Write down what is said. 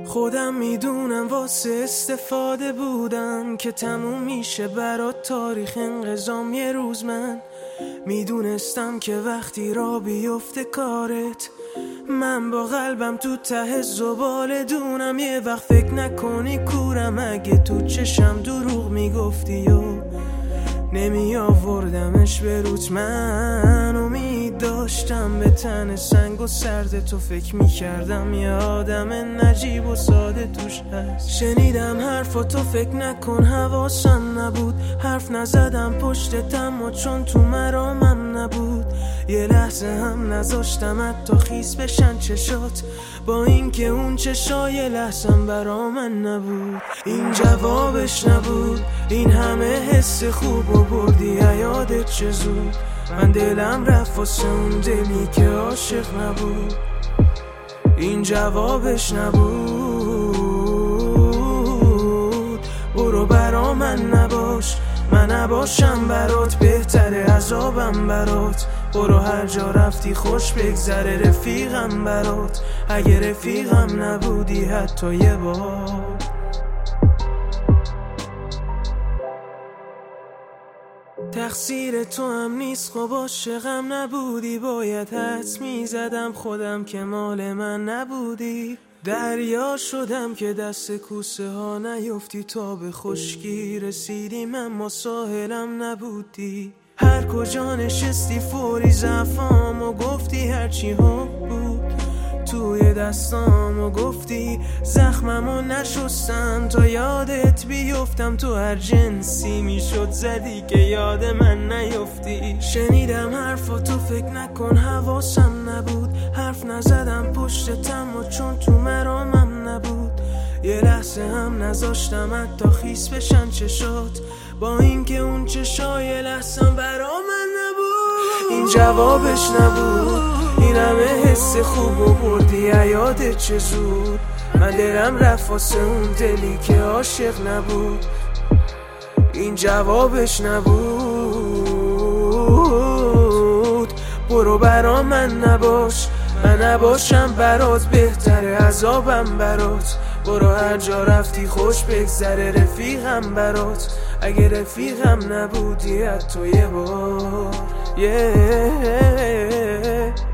خودم میدونم واسه استفاده بودم که تموم میشه برات تاریخ انقضام یه روز. من میدونستم که وقتی را بیفته کارت، من با قلبم تو ته زباله دونم. یه وقت فکر نکنی کورم اگه تو چشم دروغ میگفتی و نمی آوردمش به روت. من امید داشتم به تن سنگ و سرد تو، فکر میکردم یه آدم نجیب و ساده توش هست. شنیدم حرفاتو فکر نکن حواسم نبود، حرف نزدم پشتتم و چون تو مرامم نبود. یه لحظه هم نذاشتم حتی خیس بشن چشات، با اینکه اون چشای لحظم برا من نبود. این جوابش نبود، این همه حس خوب و بردی یادت چه زود. من دلم رفت واسه اون دلی که عاشق نبود. این جوابش نبود. برو برا من نباش، من نباشم برات بهتره عذابم برات. برو هر جا رفتی خوش بگذره رفیقم برات، اگه رفیقم نبودی حتی یه بار. تقصیر تو هم نیست خب عاشقم نبودی، باید حدس میزدم خودم که مال من نبودی. دریا شدم که دست کوسه ها نیفتی، تا به خشکی رسیدیم اما ساحلم نبودی. هر کجا نشستی فوری ضعفام و گفتی هرچی هم بود توی دستام و گفتی زخممو نشستم تا یادت بیفتم. تو هر جنسی میشد زدی که یاد من نیفتی. شنیدم حرفاتو فکر نکن حواسم نبود، حرف نزدم پشتتم و چون تو مرامم نبود. یه لحظه هم نذاشتم حتی خیس بشن چشات، با اینکه اون چشای لحظم برا من نبود. این جوابش نبود، این همه حس خوب و بردی یادت چه زود. من دلم رفت واسه اون دلی که عاشق نبود. این جوابش نبود. برو برا من نباش، من نباشم برات بهتره عذابم برات. برو هر جا رفتی خوش بگذره رفیقم برات، اگه رفیقم نبودی حتی یه بار.